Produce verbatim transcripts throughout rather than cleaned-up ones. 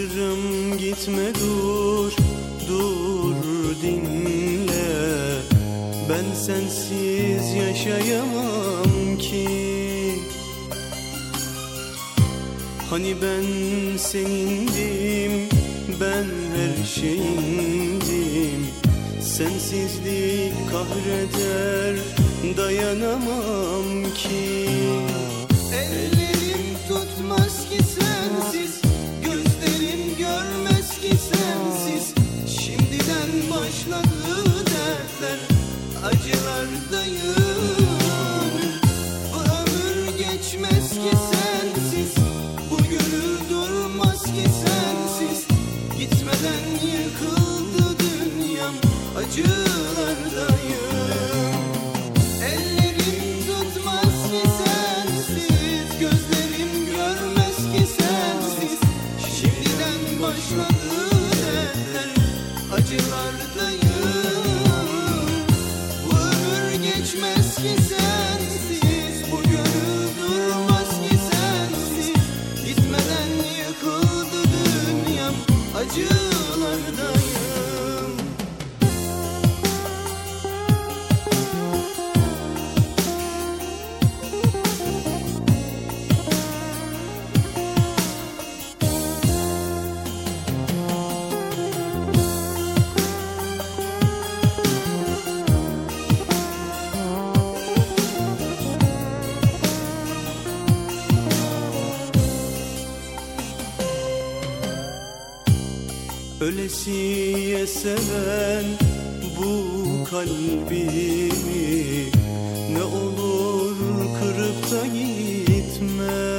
Yalvarırım gitme, dur, dur dinle. Ben sensiz yaşayamam ki. Hani ben senindim, ben her şeyindim. Sensizlik kahreder, dayanamam ki. Ellerim tutmaz ki sensiz, gözlerim görmez ki sensiz. Şimdiden başladı dertler, acılardayım. Bu ömür geçmez ki sensiz, bu gönül durmaz ki sensiz. Gitmeden yıkıldı dünyam, acılardayım. Ellerim tutmaz ki sensiz, gözlerim görmez ki sensiz. Şimdiden başladı dertler, acılardayım. Bu ömür geçmez ki sensiz, bu gönül durmaz ki sensiz. Gitmeden yıkıldı dünyam, acılardayım. Ölesiye seven bu kalbimi ne olur kırıp da gitme.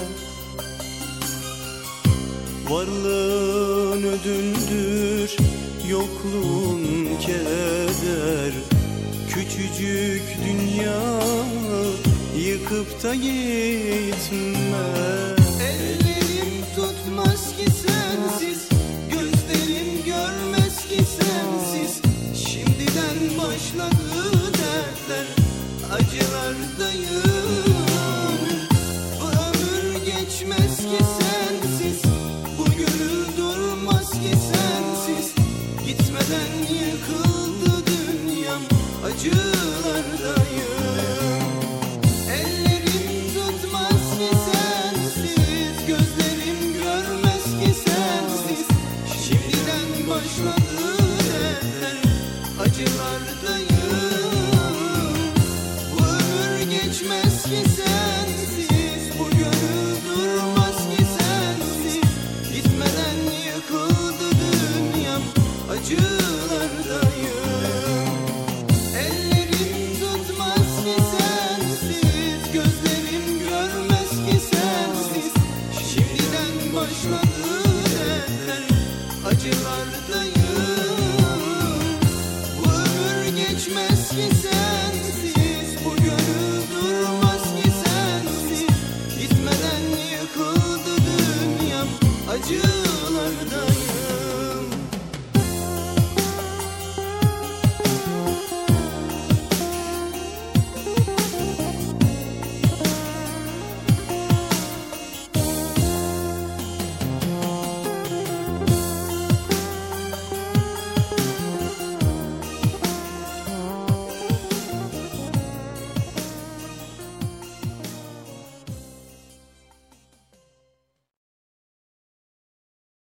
Varlığın ödündür, yokluğun keder. Küçücük dünyamı yıkıp da gitme. Ellerim tutmaz ki sensiz, gözlerim görmez ki sensiz. Şimdiden başladı dertler, acılardayım. Bu ömür geçmez ki sensiz, bu gönül durmaz ki sensiz. Gitmeden yıkıldı dünyam, acılardayım. Ellerim tutmaz ki sensiz, gözlerim görmez ki sensiz. Şimdiden başladı dertler, acılardayım. Bu ömür geçmez ki sensiz, bu gönül durmaz ki sensiz. Gitmeden yıkıldı dünyam, acılardayım. Ellerim tutmaz ki sensiz, gözlerim görmez ki sensiz. Şimdiden başladı dertler, acılardayım. Bu ömür geçmez ki sensiz, bu gönül durmaz ki sensiz. Gitmeden yıkıldı dünyam, acılardayım.